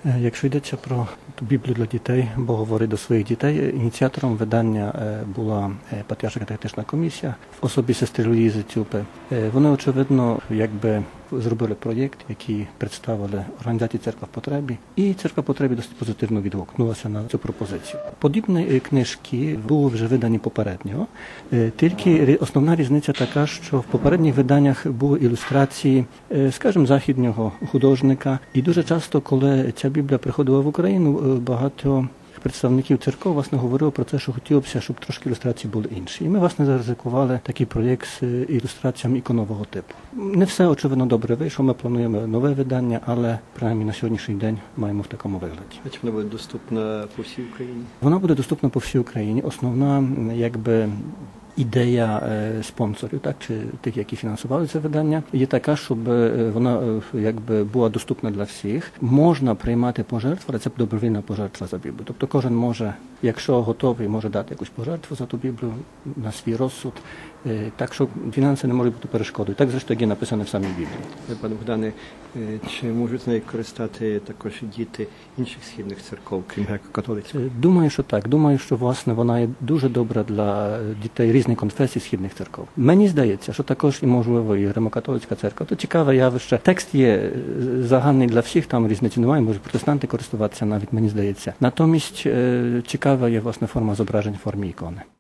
Якщо йдеться про Біблію для дітей, Бог говорить до своїх дітей, ініціатором видання була Патріарша катехетична комісія в особі сестри Луїзи Цюпи. Вони, очевидно, зробили проєкт, який представили організації «Церква в потребі», і «Церква в потребі» досить позитивно відгукнулася на цю пропозицію. Подібні книжки були вже видані попередньо, тільки основна різниця така, що в попередніх виданнях були ілюстрації, скажімо, західнього художника. І дуже часто, коли ця Біблія приходила в Україну, багато представників церков, власне, говорили про це, що хотілося б, щоб трошки ілюстрації були інші. І ми, власне, заризикували такий проєкт з ілюстраціями іконового типу. Не все, очевидно, добре вийшло, ми плануємо нове видання, але, принаймні, на сьогоднішній день маємо в такому вигляді. А чи вона буде доступна по всій Україні? Вона буде доступна по всій Україні. Основна, ідея спонсорів, чи тих, які фінансували це видання, є така, щоб вона була доступна для всіх. Можна приймати пожертву, але це добровільна пожертва за Біблію. Тобто кожен може, якщо готовий, може дати якусь пожертву за ту Біблію на свій розсуд. Так що фінанси не можуть бути перешкодою. Так, зрештою, як є написано в самій Біблії. Пане Богдане, чи можуть нею користати також діти інших східних церков, крім греко-католицької? Думаю, що так. Думаю, що, власне, вона є дуже добра для дітей різних конфесій східних церков. Мені здається, що також і, можливо, і Римо-католицька церква. То цікаве явище. Текст є загальний для всіх, там різниці немає, можуть протестанти користуватися навіть, мені здається. Натомість цікава є, власне, форма зображень в формі ікони.